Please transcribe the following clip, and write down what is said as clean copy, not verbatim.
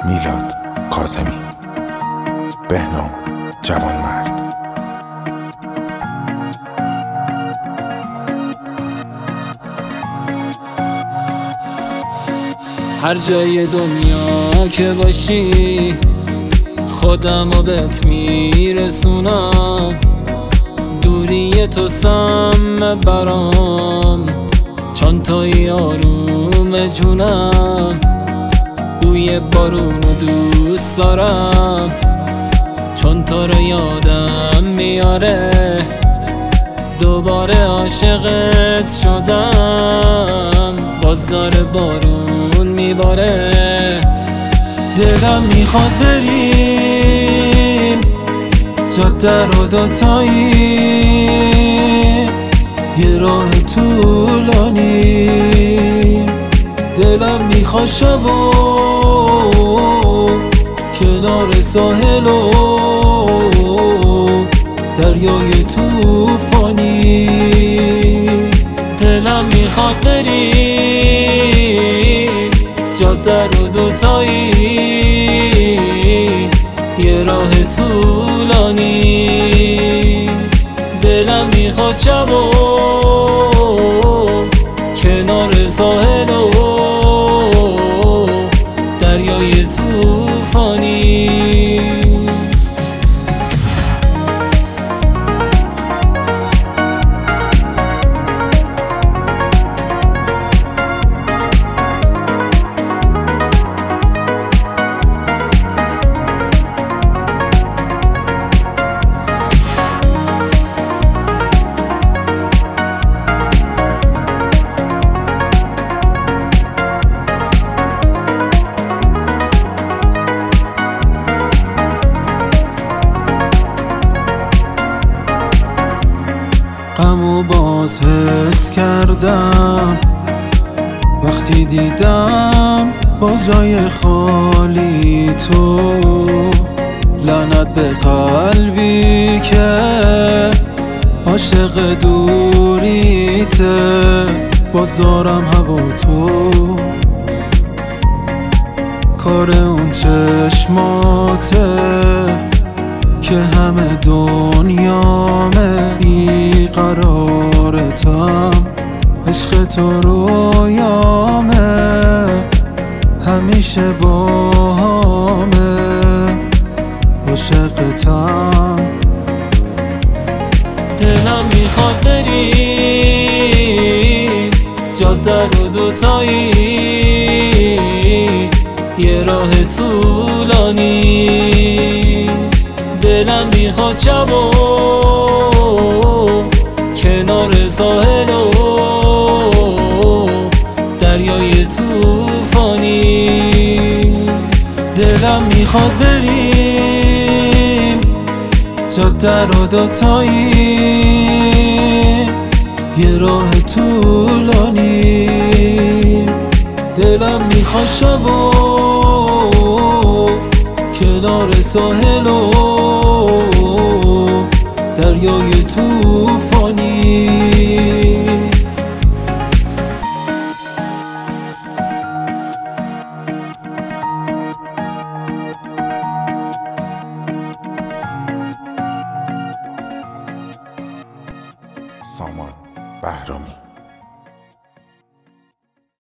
میلاد کاظمی، بهنام جوانمرد. هر جای دنیا که باشی خودمو بهت میرسونم، دوری تو سم برام، چون توی آروم جونم، بوی بارونو دوست دارم، چون تو رو یادم میاره، دوباره عاشقت شدم، باز داره بارون میباره. دلم میخواد بریم جاده رو دوتایی، یه راه طولانی. دلم میخواد شبا کنار ساحل و دریای توفانی. دلم میخواد بریم جاده رو دوتایی، یه راه طولانی. دلم میخواد شبا کنار ساحل و دریای توفانی. غمو باز حس کردم وقتی دیدم با جای خالی تو. لعنت به قلبی که عاشق دوریته، باز دارم هوا تو. کار اون چشماته که همه دنیامه، بیقرارتم، عشق تو رویامه، همیشه باهامه، عاشقتم. دلم میخواد بریم جاده رو دوتایی، یه راه طولانی. دلم میخواد شبا کنار ساحل و دریای توفانی. دلم میخواد بریم جاده رو دوتایی، یه راه طولانی. دلم میخواد شبا کنار ساحل و دریای توفانی.